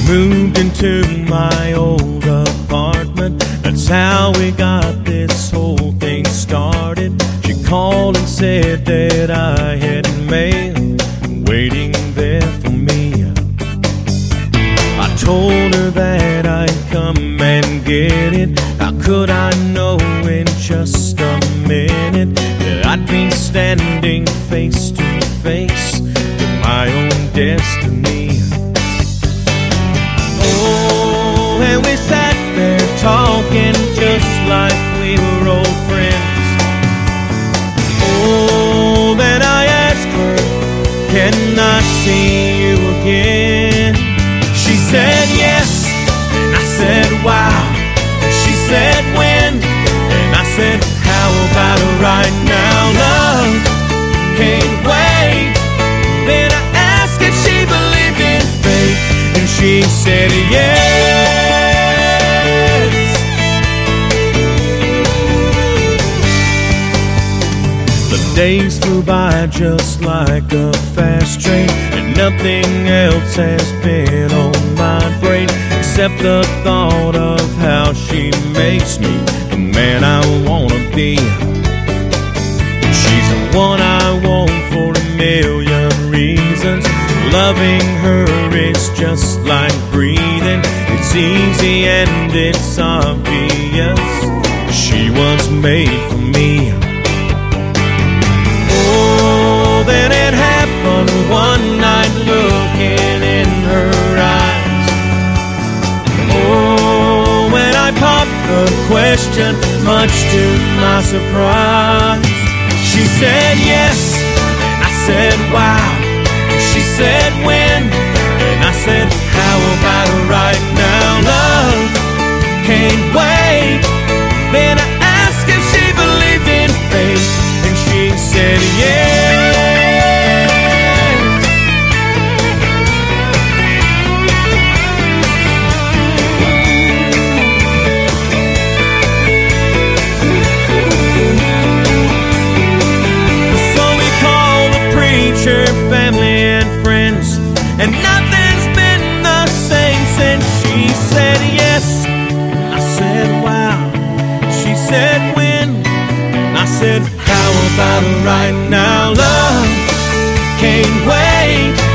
moved into my old apartment. That's how we got this whole thing started. She called and said that I had mail waiting there for me. I told her that I'd come and get it. How could I know in just a minute that I'd be standing face to face with my own destiny? Oh, and we sat there talking just like we were old friends. Oh, then I asked her, can I see you again? She said yes, and I said wow. She said when, and I said how about right now? Love can't wait. Then I asked if she believed in fate, and she said yes. The days flew by just like a fast train, and nothing else has been on my brain except the thought of how she makes me the man I wanna be. She's the one I want for a million reasons. Loving her is just like breathing. It's easy and it's obvious. She was made for me. Oh, then it happened one night, looking in her eyes. Oh, when I popped the question, much to my surprise, she said yes, and I said wow. She said when, and I said how about right now? Love can't wait. Then I asked if she believed in fate, and she said yes. So we called the preacher, family and friends, and nothing's been the same since. She said yes, I said wow. She said when, I said how about right now? Love can't wait.